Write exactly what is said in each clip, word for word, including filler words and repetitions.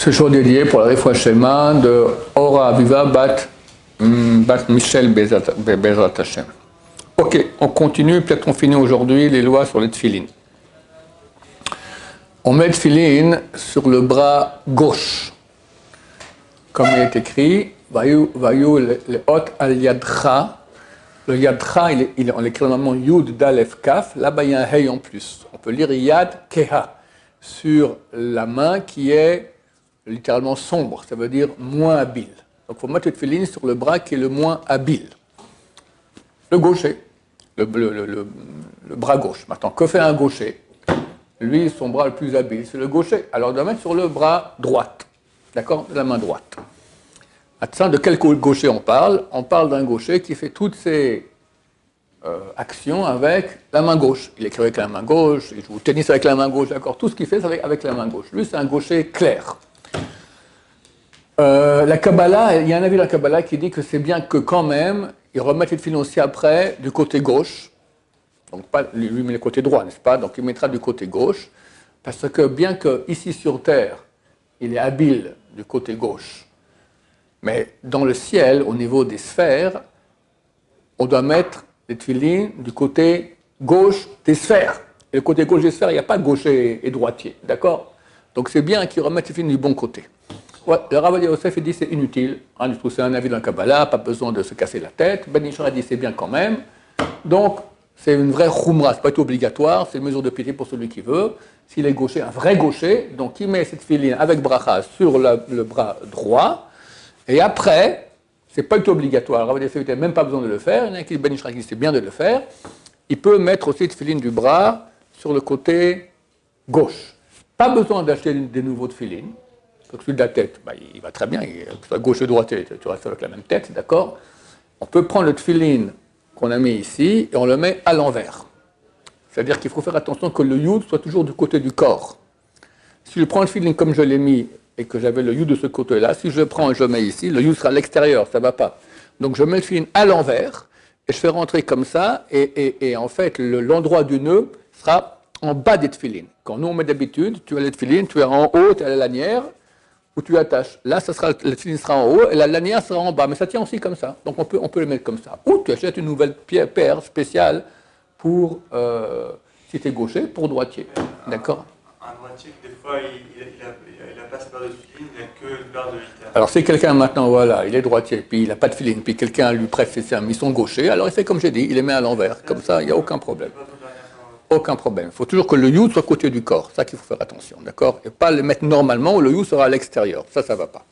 Ce jour dédié pour la Refoua Shema de Ora Aviva Bat, Bat Michel Bezrat Hashem. Ok, on continue, peut-être on finit aujourd'hui les lois sur les tefilines. On met le tefilin sur le bras gauche. Comme il est écrit, Vayu le hot al yadcha. Le yadcha, il est, il est, on l'écrit normalement Yud Dalef Kaf. Là-bas, il y a un hey en plus. On peut lire Yad Keha sur la main qui est littéralement sombre. Ça veut dire moins habile. Donc, il faut mettre le tefilin sur le bras qui est le moins habile. Le gaucher, le, le, le, le, le bras gauche. Maintenant, que fait un gaucher? Lui, son bras le plus habile, c'est le gaucher. Alors, on doit mettre sur le bras droite. D'accord? De la main droite. Maintenant, de quel gaucher on parle? On parle d'un gaucher qui fait toutes ses euh, actions avec la main gauche. Il écrit avec la main gauche, il joue au tennis avec la main gauche, d'accord? Tout ce qu'il fait, c'est avec, avec la main gauche. Lui, c'est un gaucher clair. Euh, la Kabbalah, il y a un avis de la Kabbalah qui dit que c'est bien que quand même, il remette les tefilin aussi après du côté gauche. Donc, pas, lui, lui met le côté droit, n'est-ce pas? Donc, il mettra du côté gauche. Parce que bien que ici sur Terre, il est habile du côté gauche, mais dans le ciel, au niveau des sphères, on doit mettre les tefilin du côté gauche des sphères. Et le côté gauche des sphères, il n'y a pas de gaucher et droitier, d'accord? Donc, c'est bien qu'il remette les tefilin du bon côté. Ouais, le Rav Yosef dit c'est inutile, hein, du coup c'est un avis dans le Kabbalah, pas besoin de se casser la tête. Ben Ishra dit c'est bien quand même. Donc c'est une vraie khumra, c'est pas tout obligatoire, c'est une mesure de piété pour celui qui veut. S'il est gaucher, un vrai gaucher, donc il met cette filine avec bracha sur la, le bras droit, et après, c'est pas tout obligatoire, le Rav Yosef n'a même pas besoin de le faire, il y en a qui Ben Ishra dit c'est bien de le faire, il peut mettre aussi cette filine du bras sur le côté gauche. Pas besoin d'acheter des nouveaux tefilin. Celui de la tête, bah, il va très bien, il, que ce soit gauche ou droite, tu restes avec la même tête, d'accord? On peut prendre le tefilin qu'on a mis ici et on le met à l'envers. C'est-à-dire qu'il faut faire attention que le yud soit toujours du côté du corps. Si je prends le tefilin comme je l'ai mis et que j'avais le yud de ce côté-là, si je le prends et je le mets ici, le yud sera à l'extérieur, ça ne va pas. Donc je mets le tefilin à l'envers et je fais rentrer comme ça et, et, et en fait le, l'endroit du nœud sera en bas des tefilin. Quand nous on met d'habitude, tu as le tefilin, tu es en haut, tu as la lanière, où tu attaches. Là, ça sera, le tefilin sera en haut et la lanière sera en bas. Mais ça tient aussi comme ça. Donc, on peut, on peut le mettre comme ça. Ou tu achètes une nouvelle paire spéciale pour, euh, si tu es gaucher, pour droitier. D'accord? Un droitier, des fois, il n'a pas cette paire de tefilin, il n'a que une paire de huit. Alors, si quelqu'un maintenant, voilà, il est droitier, puis il n'a pas de tefilin, puis quelqu'un lui prête ses amis, ils sont gauchers, alors il fait comme j'ai dit, il les met à l'envers. Comme ça, il n'y a aucun problème. Aucun problème. Il faut toujours que le yud soit côté du corps. C'est ça qu'il faut faire attention, d'accord? Et pas le mettre normalement où le yud sera à l'extérieur. Ça, ça ne va pas.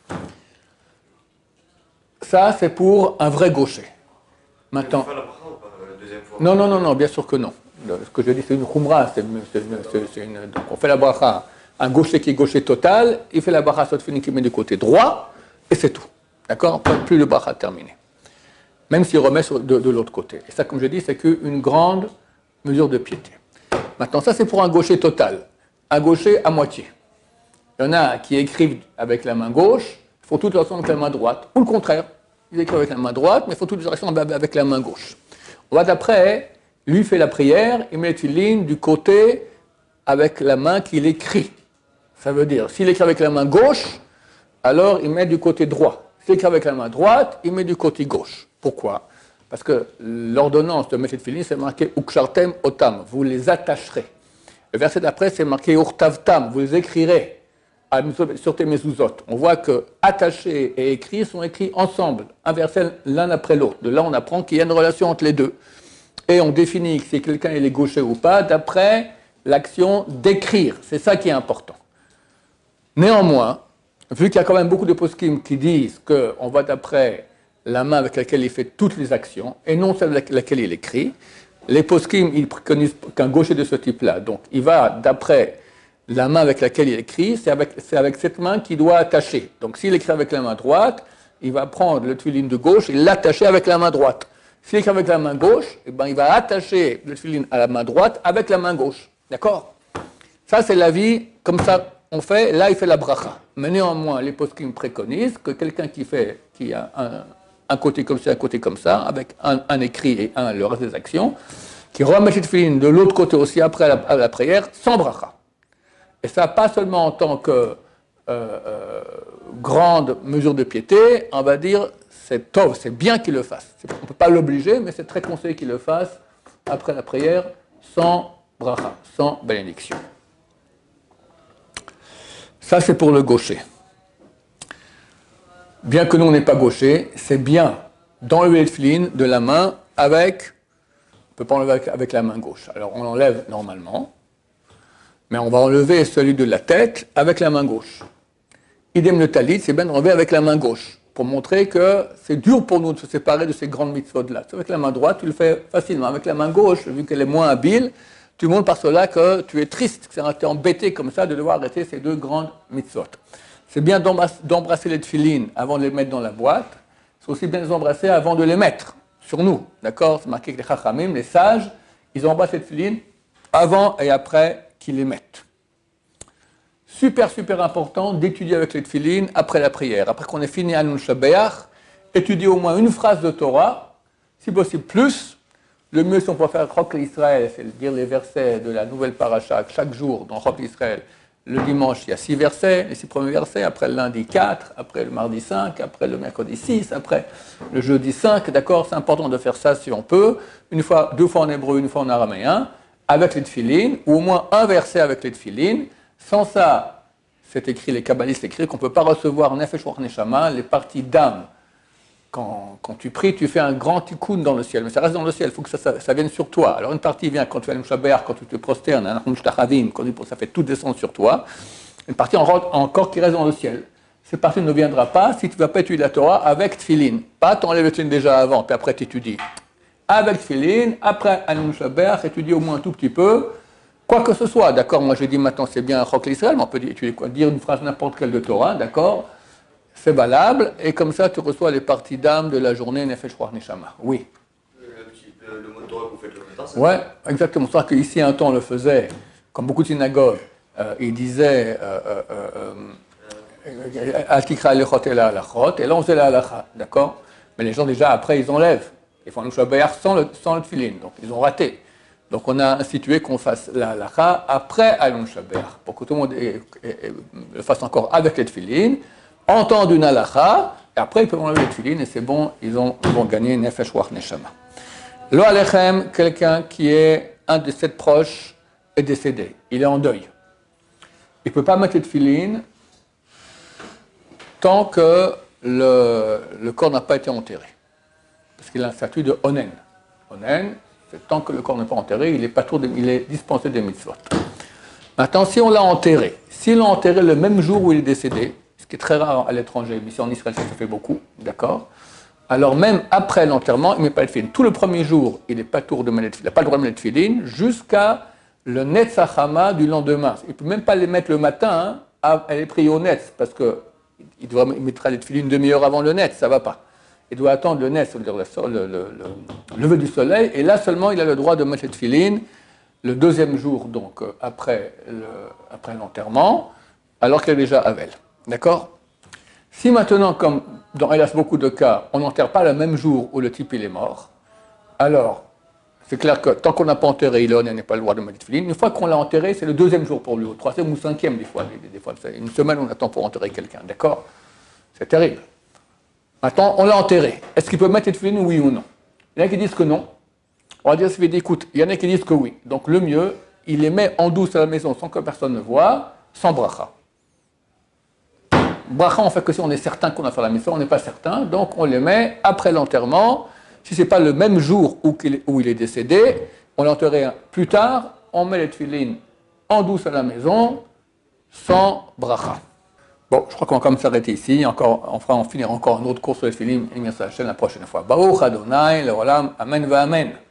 Ça, c'est pour un vrai gaucher. Maintenant. Non, non, non, non, bien sûr que non. Ce que je dis, c'est une khumra. C'est, c'est, c'est, c'est une, donc on fait la bracha. Un gaucher qui est gaucher total, il fait la bracha sur le tefilin qui met du côté droit, et c'est tout. D'accord? Pas plus le bracha terminé. Même s'il remet sur, de, de l'autre côté. Et ça, comme je dis, c'est qu'une grande mesure de piété. Maintenant, ça c'est pour un gaucher total, un gaucher à moitié. Il y en a qui écrivent avec la main gauche, il faut toute l'action avec la main droite, ou le contraire, ils écrivent avec la main droite, mais il faut toute l'action avec la main gauche. On va d'après, lui fait la prière, il met une ligne du côté avec la main qu'il écrit. Ça veut dire, s'il écrit avec la main gauche, alors il met du côté droit. S'il écrit avec la main droite, il met du côté gauche. Pourquoi? Parce que l'ordonnance de Meshet Tefilin, c'est marqué Ukshartem Otam, vous les attacherez. Le verset d'après, c'est marqué Urtavtam, vous les écrirez sur tes mezuzot. On voit que attacher et écrire sont écrits ensemble, inversés l'un après l'autre. De là, on apprend qu'il y a une relation entre les deux. Et on définit si quelqu'un est gaucher ou pas d'après l'action d'écrire. C'est ça qui est important. Néanmoins, vu qu'il y a quand même beaucoup de poskim qui disent qu'on va d'après la main avec laquelle il fait toutes les actions, et non celle avec laquelle il écrit. Les poskim, ils préconisent qu'un gaucher de ce type-là. Donc, il va d'après la main avec laquelle il écrit, c'est avec, c'est avec cette main qu'il doit attacher. Donc, s'il écrit avec la main droite, il va prendre le tefilin de gauche et l'attacher avec la main droite. S'il écrit avec la main gauche, eh ben, il va attacher le tefilin à la main droite avec la main gauche. D'accord? Ça, c'est la vie, comme ça on fait, là, il fait la bracha. Mais néanmoins, les poskim préconisent que quelqu'un qui fait, qui a un un côté comme ça, un côté comme ça, avec un, un écrit et un le reste des actions, qui remet le tefilin de l'autre côté aussi après la, à la prière, sans bracha. Et ça, pas seulement en tant que euh, euh, grande mesure de piété, on va dire c'est tov, c'est bien qu'il le fasse. On ne peut pas l'obliger, mais c'est très conseillé qu'il le fasse après la prière, sans bracha, sans bénédiction. Ça, c'est pour le gaucher. Bien que nous, on n'est pas gaucher, c'est bien d'enlever le tefillin de la main avec, on ne peut pas enlever avec, avec la main gauche. Alors, on l'enlève normalement, mais on va enlever celui de la tête avec la main gauche. Idem le talit, c'est bien d'enlever avec la main gauche, pour montrer que c'est dur pour nous de se séparer de ces grandes mitzvot-là. Avec la main droite, tu le fais facilement. Avec la main gauche, vu qu'elle est moins habile, tu montres par cela que tu es triste, que tu es embêté comme ça de devoir arrêter ces deux grandes mitzvot. C'est bien d'embrasser les tefillin avant de les mettre dans la boîte. C'est aussi bien de les embrasser avant de les mettre sur nous. D'accord? C'est marqué que les chachamim, les sages, ils embrassent les tefillin avant et après qu'ils les mettent. Super, super important d'étudier avec les tefillin après la prière. Après qu'on ait fini Anun Shabeach, étudier au moins une phrase de Torah, si possible plus. Le mieux, si on peut faire Chok l'Israël, c'est de dire les versets de la nouvelle paracha chaque jour dans Chok l'Israël. Le dimanche, il y a six versets, les six premiers versets, après le lundi quatre, après le mardi cinq, après le mercredi six, après le jeudi cinq, d'accord? C'est important de faire ça si on peut, une fois, deux fois en hébreu, une fois en araméen, avec les tefillin, ou au moins un verset avec les tefillin. Sans ça, c'est écrit, les kabbalistes écrivent qu'on ne peut pas recevoir Nefesh Ruach Neshama, les parties d'âme. Quand, quand tu pries, tu fais un grand tikkun dans le ciel, mais ça reste dans le ciel, il faut que ça, ça, ça vienne sur toi. Alors une partie vient quand tu fais le Mshabeach, quand tu te prosternes, quand ça fait tout descendre sur toi. Une partie encore qui reste dans le ciel. Cette partie ne viendra pas si tu ne vas pas étudier la Torah avec tefillin. Pas t'enlèves le tefillin déjà avant, puis après tu étudies. Avec tefillin, après un Mshabeach, étudier au moins un tout petit peu, quoi que ce soit. D'accord, moi j'ai dit maintenant c'est bien un Chok l'Israël, mais on peut étudier quoi, dire une phrase n'importe quelle de Torah, d'accord? C'est valable, et comme ça, tu reçois les parties d'âme de la journée Nefesh Ruach Neshama. Oui. Le, le, le mot de Torah que vous faites le matin, c'est ouais, exactement. C'est vrai qu'ici, un temps, on le faisait, comme beaucoup de synagogues, euh, ils disaient Al Tikra Elechot et la Halachot, et là, on faisait la Halacha, d'accord? Mais les gens, déjà, après, ils enlèvent. Ils font un Mshabeach sans le, sans le tefillin, donc ils ont raté. Donc, on a institué qu'on fasse la Halacha après Alon Mshabeach, pour que tout le monde est, est, est, le fasse encore avec les tefillin, entendent une halakha, et après ils peuvent enlever les tefillin, et c'est bon, ils, ont, ils vont gagner Nefesh Ruach Neshama. Lo alechem, quelqu'un qui est un de ses proches est décédé, il est en deuil. Il ne peut pas mettre les tefillin tant que le, le corps n'a pas été enterré. Parce qu'il a un statut de onen. Onen, c'est tant que le corps n'est pas enterré, il est, pas de, il est dispensé des mitzvot. Maintenant, si on l'a enterré, s'il l'a enterré le même jour où il est décédé, ce qui est très rare à l'étranger, mais ici en Israël ça se fait beaucoup, d'accord? Alors même après l'enterrement, il ne met pas le tefillin. Tout le premier jour, il n'est pas tour de mettre, il n'a pas le droit de mettre le tefillin jusqu'à le Netzach Hama du lendemain. Il ne peut même pas les mettre le matin, hein, elle est prise au Netz, parce qu'il il mettra les tefillin une demi-heure avant le Netz, ça ne va pas. Il doit attendre le Netz, le, le, le, le lever du soleil, et là seulement il a le droit de mettre le tefillin le deuxième jour, donc après, le, après l'enterrement, alors qu'il est déjà Havel. D'accord? Si maintenant, comme dans hélas beaucoup de cas, on n'enterre pas le même jour où le type il est mort, alors c'est clair que tant qu'on n'a pas enterré, il n'a pas le droit de mettre le tefillin. Une fois qu'on l'a enterré, c'est le deuxième jour pour lui, au troisième ou cinquième des fois. Des, des fois une semaine on attend pour enterrer quelqu'un, d'accord? C'est terrible. Maintenant, on l'a enterré. Est-ce qu'il peut mettre le tefillin, oui ou non? Il y en a qui disent que non. On va dire, ça veut dire, écoute, il y en a qui disent que oui. Donc le mieux, il les met en douce à la maison sans que personne ne voie, sans bracha. Bracha, on fait que si on est certain qu'on a fait la mitzvah, on n'est pas certain, donc on les met après l'enterrement. Si ce n'est pas le même jour où il, est, où il est décédé, on l'enterre plus tard, on met les tefillin en douce à la maison, sans bracha. Bon, je crois qu'on va quand même s'arrêter ici. Encore, on fera en finir encore un autre cours sur les tefillin, et bien ça la prochaine fois. Baruch Adonai, le Olam, Amen va Amen.